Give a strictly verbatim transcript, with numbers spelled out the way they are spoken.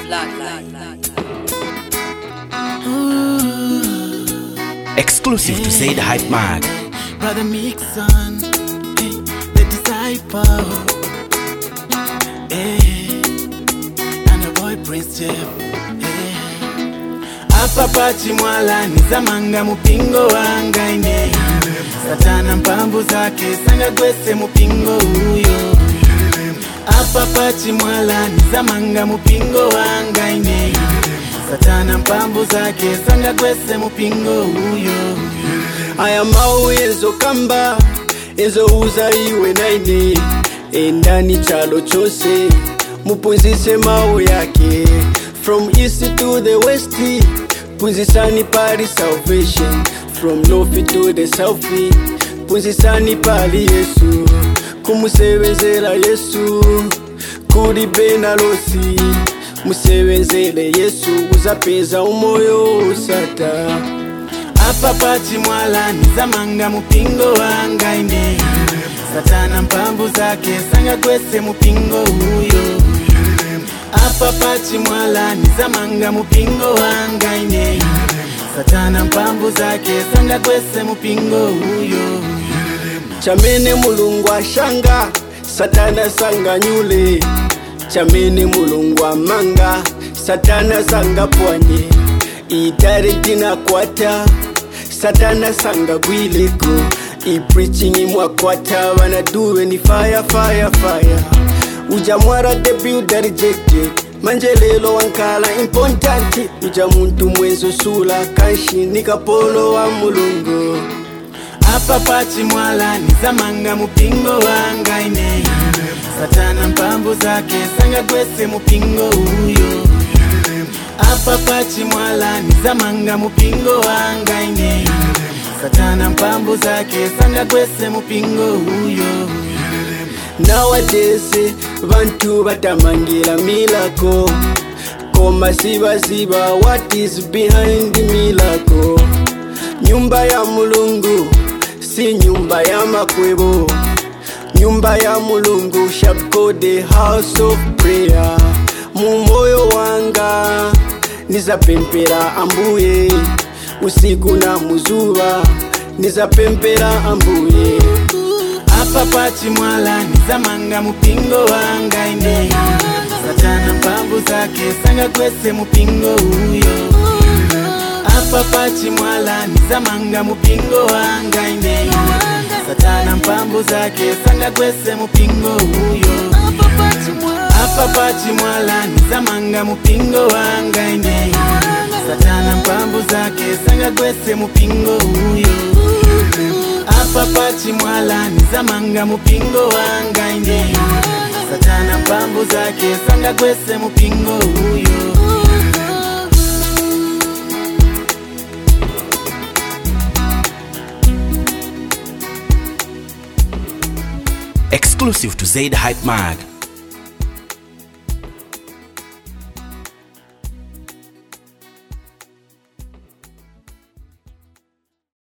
Exclusive to Zaid Hype Mag. Brother Mixon, hey, the disciple, hey, and the boy Prince Jeff, hey. Apa pachi mwala nizamanga mupingo wanga ine. Satana mpambu zake sanga gwese mupingo uyo. Apa pachi mwala nizamanga mupingo wanga ine. Satana mpambu zake sanga gwese mupingo uyo. Aya mau ezo kamba ezo uza iwe naine endani chalo chose mupunzise mau yake from east to the west punzisani pali salvation from north to the south punzisani pali Yesu kumusebenzela Yesu kuri bena losi musebenzele Yesu uzapeza umoyo usata. Apa pachi mwala nizamanga mupingo wanga ine. Satana mpambu zake sanga gwese mupingo uyo. Apa pachi mwala nizamanga mupingo wanga ine. Satana mpambu zake sanga gwese mupingo uyo. Chamene mulungu ashanga Satana sanga nyule. Chamene mulungu amanga Satana sanga pwanye. Itare tina kwata Satana sanga gwileko I preaching imwa kwata Wana duwe ni fire fire fire Uja mwara debut da rejected Manjelelo wankala importanti Uja muntu mwenzo sula Kanshi nika polo wa mulungu. Apa pachi mwala nizamanga mupingo wanga ine. Satana mpambu zake sanga gwese mupingo uyo. Apa pachi mwala nizamanga mupingo wanga ine. Satana mpambu zake sanga gwese mupingo uyo. Nowadays bantu batamangira milako koma siba siba what is behind the milako. Nyumba ya mulungu si nyumba ya makwebo. Nyumba ya mulungu shall go the house of prayer. Mumoyo wanga nizapempera ambuye usiku na muzuva nizapempera ambuye. Apa pachi mwala nizamanga mupingo wanga ine. Satana mpambu zake sanga gwese mupingo uyo. Apa pachi mwala nizamanga mupingo wanga ine. Satana mpambu zake sanga gwese mupingo uyo. Apa pachi mwala nizamanga mupingo wanga ine. Satana mpambu zake sanga gwese mupingo uyo. Apa pachi mwala nizamanga mupingo wanga ine. Satana mpambu zake sanga gwese mupingo uyo. Exclusive to Zaid Hype Mag.